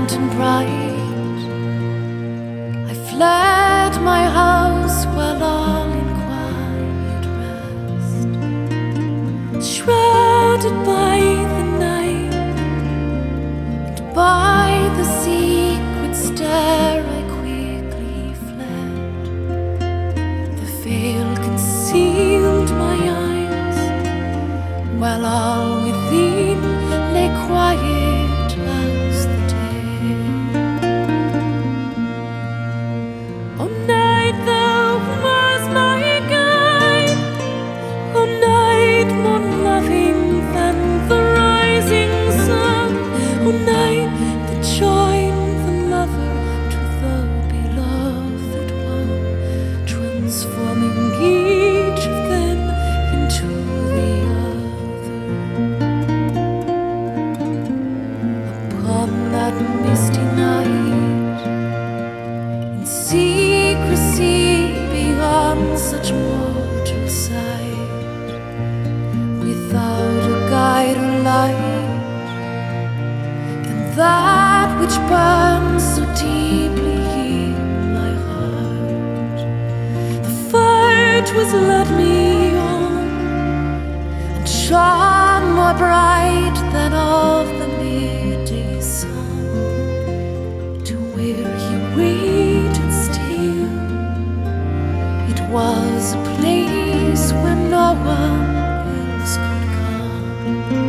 lantern bright, I fled my house while all in quiet rest, shrouded by the night and by the secret stair. I quickly fled. The veil concealed my eyes, while all within lay quiet as the day. Oh night, thou was my guide, oh night, more loving than the rising sun, oh night that joined the lover to the beloved one, transforming each of them into the other. Upon that misty night, in secrecy beyond such mortal sight, without a guide or light than that which burns so deeply in my heart, the fire was led me on and shone more bright than of the midday sun, to where he waited still. It was a place where no one else could come.